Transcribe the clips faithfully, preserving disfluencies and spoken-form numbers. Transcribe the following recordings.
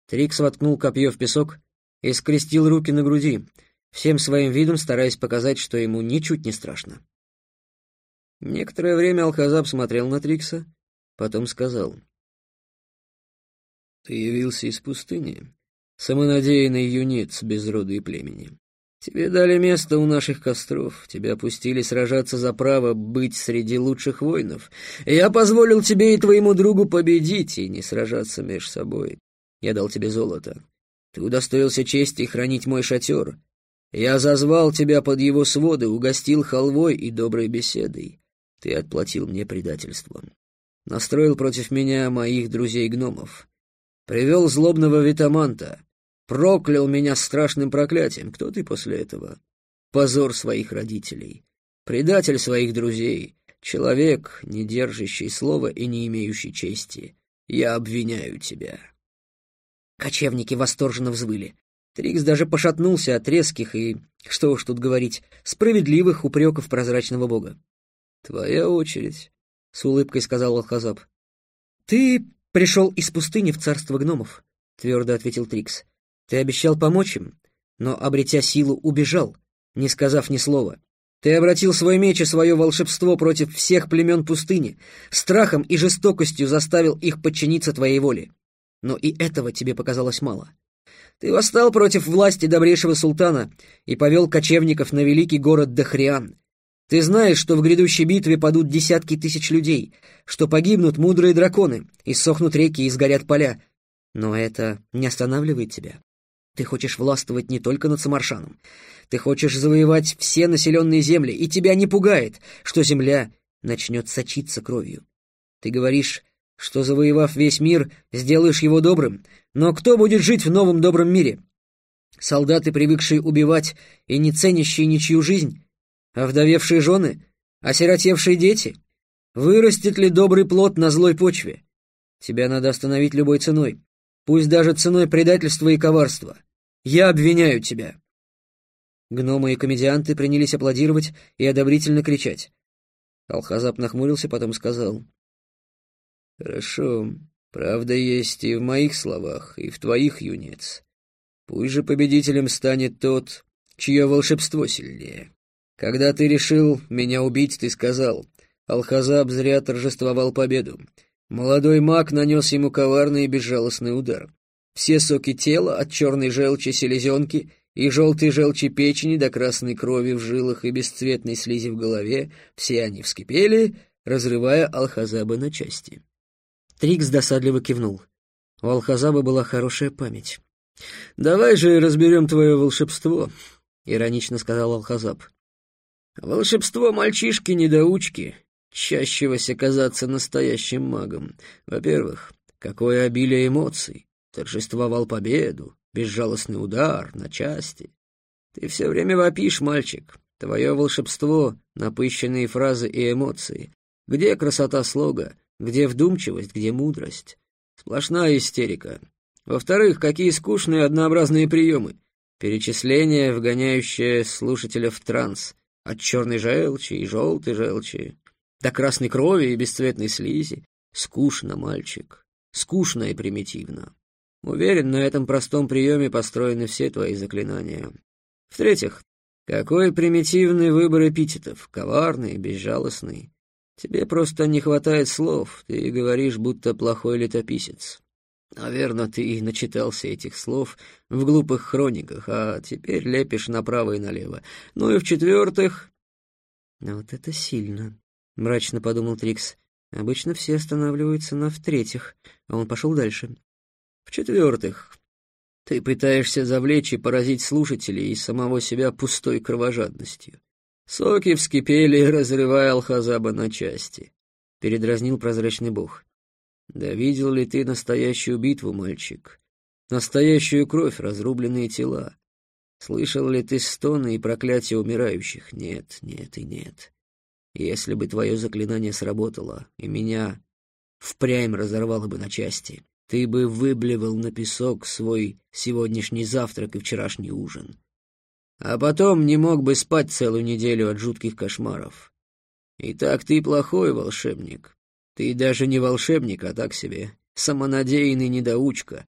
Трикс воткнул копье в песок и скрестил руки на груди, всем своим видом стараясь показать, что ему ничуть не страшно. Некоторое время Алхазаб смотрел на Трикса, потом сказал: «Ты явился из пустыни, самонадеянный юнец без рода и племени. Тебе дали место у наших костров, тебя пустили сражаться за право быть среди лучших воинов. Я позволил тебе и твоему другу победить и не сражаться меж собой. Я дал тебе золото. Ты удостоился чести хранить мой шатер. Я зазвал тебя под его своды, угостил халвой и доброй беседой. Ты отплатил мне предательством. Настроил против меня моих друзей-гномов. Привел злобного Витаманта. Проклял меня страшным проклятием. Кто ты после этого? Позор своих родителей. Предатель своих друзей. Человек, не держащий слова и не имеющий чести. Я обвиняю тебя». Кочевники восторженно взвыли. Трикс даже пошатнулся от резких и, что уж тут говорить, справедливых упреков прозрачного бога. «Твоя очередь», — с улыбкой сказал Алхазаб. «Ты пришел из пустыни в царство гномов», — твердо ответил Трикс. «Ты обещал помочь им, но, обретя силу, убежал, не сказав ни слова. Ты обратил свой меч и свое волшебство против всех племен пустыни, страхом и жестокостью заставил их подчиниться твоей воле. Но и этого тебе показалось мало. Ты восстал против власти добрейшего султана и повел кочевников на великий город Дахриан. Ты знаешь, что в грядущей битве падут десятки тысяч людей, что погибнут мудрые драконы, иссохнут реки и сгорят поля. Но это не останавливает тебя. Ты хочешь властвовать не только над Самаршаном. Ты хочешь завоевать все населенные земли, и тебя не пугает, что земля начнет сочиться кровью. Ты говоришь, что, завоевав весь мир, сделаешь его добрым. Но кто будет жить в новом добром мире? Солдаты, привыкшие убивать и не ценящие ничью жизнь? Овдовевшие жены? Осиротевшие дети? Вырастет ли добрый плод на злой почве? Тебя надо остановить любой ценой, пусть даже ценой предательства и коварства. Я обвиняю тебя». Гномы и комедианты принялись аплодировать и одобрительно кричать. Алхазаб нахмурился, потом сказал: «Хорошо, правда есть и в моих словах, и в твоих, юнец. Пусть же победителем станет тот, чье волшебство сильнее. Когда ты решил меня убить, ты сказал: Алхазаб зря торжествовал победу. Молодой маг нанес ему коварный и безжалостный удар. Все соки тела, от черной желчи селезенки и желтой желчи печени до красной крови в жилах и бесцветной слизи в голове, все они вскипели, разрывая Алхазаба на части». Трикс досадливо кивнул. У Алхазаба была хорошая память. «Давай же разберем твое волшебство», — иронично сказал Алхазаб. «Волшебство мальчишки-недоучки, чащегося казаться настоящим магом. Во-первых, какое обилие эмоций. Торжествовал победу, безжалостный удар на части. Ты все время вопишь, мальчик. Твое волшебство — напыщенные фразы и эмоции. Где красота слога? Где вдумчивость, где мудрость? Сплошная истерика. Во-вторых, какие скучные однообразные приемы. Перечисление, вгоняющее слушателя в транс. От черной желчи и желтой желчи до красной крови и бесцветной слизи. Скучно, мальчик. Скучно и примитивно. Уверен, на этом простом приеме построены все твои заклинания. В-третьих, какой примитивный выбор эпитетов. Коварный, безжалостный. Тебе просто не хватает слов, ты говоришь, будто плохой летописец. Наверное, ты и начитался этих слов в глупых хрониках, а теперь лепишь направо и налево. Ну и в-четвертых...» «А вот это сильно», — мрачно подумал Трикс. «Обычно все останавливаются на в-третьих, а он пошел дальше. В-четвертых, ты пытаешься завлечь и поразить слушателей и самого себя пустой кровожадностью. Соки вскипели, разрывая Алхазаба на части», — передразнил прозрачный бог. «Да видел ли ты настоящую битву, мальчик? Настоящую кровь, разрубленные тела? Слышал ли ты стоны и проклятия умирающих? Нет, нет и нет. Если бы твое заклинание сработало, и меня впрямь разорвало бы на части, ты бы выблевал на песок свой сегодняшний завтрак и вчерашний ужин. А потом не мог бы спать целую неделю от жутких кошмаров. Итак, ты плохой волшебник. Ты даже не волшебник, а так себе самонадеянный недоучка.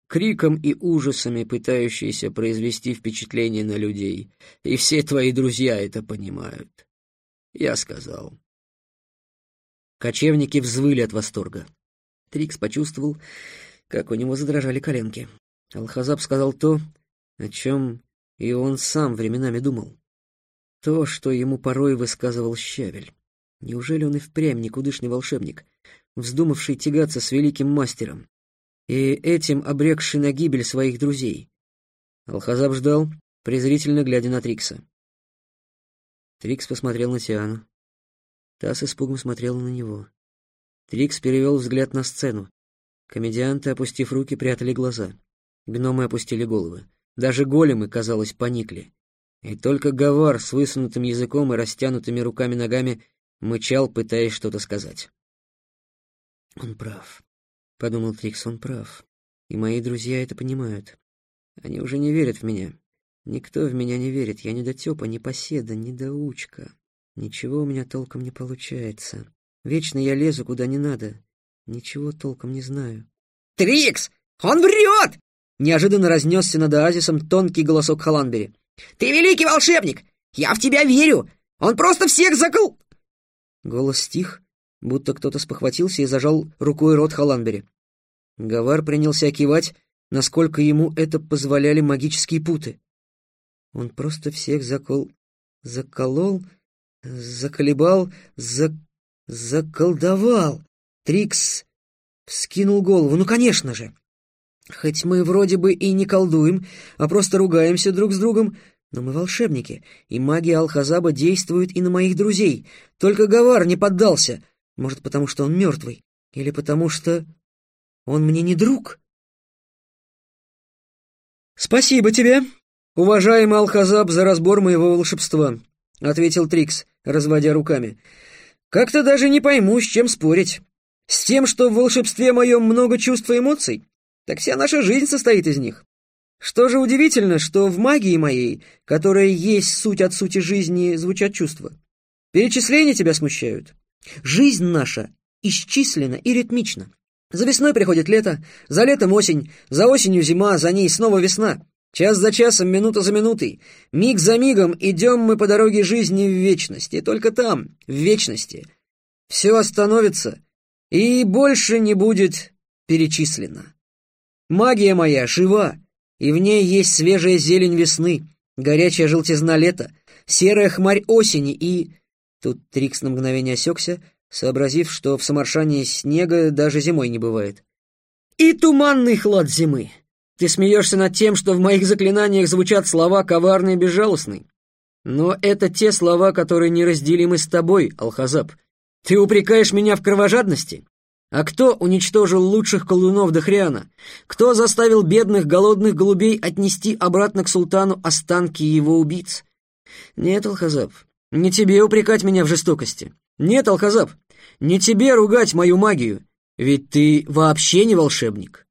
криком и ужасами пытающийся произвести впечатление на людей, и все твои друзья это понимают. Я сказал. Кочевники взвыли от восторга. Трикс почувствовал, как у него задрожали коленки. Алхазаб сказал то, о чем и он сам временами думал. То, что ему порой высказывал Щавель. Неужели он и впрямь никудышный волшебник, вздумавший тягаться с великим мастером, и этим обрекший на гибель своих друзей? Алхазаб ждал, презрительно глядя на Трикса. Трикс посмотрел на Тиану. Та с испугом смотрела на него. Трикс перевел взгляд на сцену. Комедианты, опустив руки, прятали глаза. Гномы опустили головы. Даже големы, казалось, поникли. И только Гавар с высунутым языком и растянутыми руками-ногами мычал, пытаясь что-то сказать. «Он прав», — подумал Трикс, — «он прав. И мои друзья это понимают. Они уже не верят в меня. Никто в меня не верит. Я недотёпа, непоседа, недоучка. Ничего у меня толком не получается. Вечно я лезу куда не надо. Ничего толком не знаю». «Трикс! Он врет!» Неожиданно разнесся над оазисом тонкий голосок Халанбери. «Ты великий волшебник! Я в тебя верю! Он просто всех закл...» Голос стих, будто кто-то спохватился и зажал рукой рот Халанбери. Гавар принялся кивать, насколько ему это позволяли магические путы. Он просто всех закол... заколол, заколебал, за... заколдовал. Трикс вскинул голову. «Ну, конечно же! Хоть мы вроде бы и не колдуем, а просто ругаемся друг с другом, но мы волшебники, и магия Алхазаба действует и на моих друзей. Только Гавар не поддался. Может, потому что он мертвый, или потому что он мне не друг?» «Спасибо тебе, уважаемый Алхазаб, за разбор моего волшебства», — ответил Трикс, разводя руками. «Как-то даже не пойму, с чем спорить. С тем, что в волшебстве моем много чувств и эмоций? Так вся наша жизнь состоит из них. Что же удивительно, что в магии моей, которая есть суть от сути жизни, звучат чувства. Перечисления тебя смущают. Жизнь наша исчислена и ритмична. За весной приходит лето, за летом осень, за осенью зима, за ней снова весна. Час за часом, минута за минутой, миг за мигом идем мы по дороге жизни в вечность. И только там, в вечности, все остановится и больше не будет перечислено. Магия моя жива, и в ней есть свежая зелень весны, горячая желтизна лета, серая хмарь осени и...» Тут Трикс на мгновение осекся, сообразив, что в Самаршане снега даже зимой не бывает. «И туманный хлад зимы. Ты смеешься над тем, что в моих заклинаниях звучат слова коварные и безжалостные. Но это те слова, которые неразделимы с тобой, Алхазаб. Ты упрекаешь меня в кровожадности? А кто уничтожил лучших колдунов Дохриана? Кто заставил бедных голодных голубей отнести обратно к султану останки его убийц? Нет, Алхазаб, не тебе упрекать меня в жестокости. Нет, Алхазаб, не тебе ругать мою магию, ведь ты вообще не волшебник».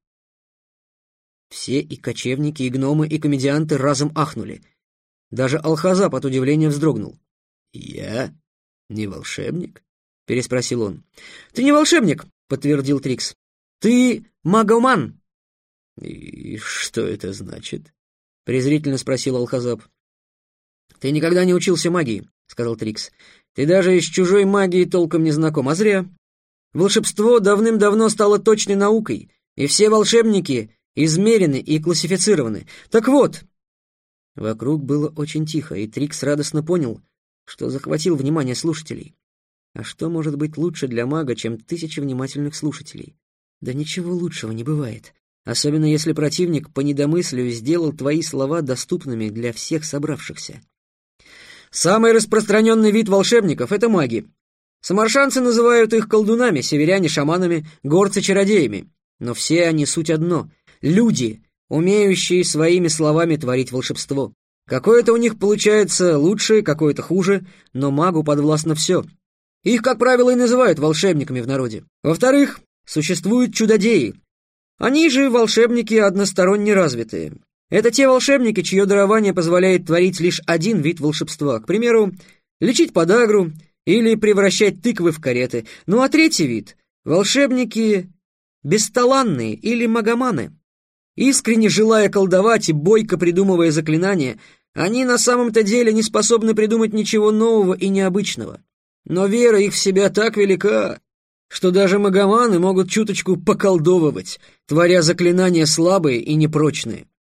Все, и кочевники, и гномы, и комедианты разом ахнули. Даже Алхазаб от удивления вздрогнул. «Я не волшебник?» — переспросил он. «Ты не волшебник», — подтвердил Трикс. «Ты магоман». «И что это значит?» — презрительно спросил Алхазаб. «Ты никогда не учился магии», — сказал Трикс. «Ты даже с чужой магией толком не знаком, а зря. Волшебство давным-давно стало точной наукой, и все волшебники измерены и классифицированы. Так вот...» Вокруг было очень тихо, и Трикс радостно понял, что захватил внимание слушателей. А что может быть лучше для мага, чем тысячи внимательных слушателей? Да ничего лучшего не бывает, особенно если противник по недомыслию сделал твои слова доступными для всех собравшихся. Самый распространенный вид волшебников — это маги. Самаршанцы называют их колдунами, северяне — шаманами, горцы — чародеями. Но все они суть одно — люди, умеющие своими словами творить волшебство. Какое-то у них получается лучше, какое-то хуже, но магу подвластно все. Их, как правило, и называют волшебниками в народе. Во-вторых, существуют чудодеи. Они же волшебники односторонне развитые. Это те волшебники, чье дарование позволяет творить лишь один вид волшебства. К примеру, лечить подагру или превращать тыквы в кареты. Ну а третий вид — волшебники бесталанные или магоманы. Искренне желая колдовать и бойко придумывая заклинания, они на самом-то деле не способны придумать ничего нового и необычного. Но вера их в себя так велика, что даже магоманы могут чуточку поколдовывать, творя заклинания слабые и непрочные.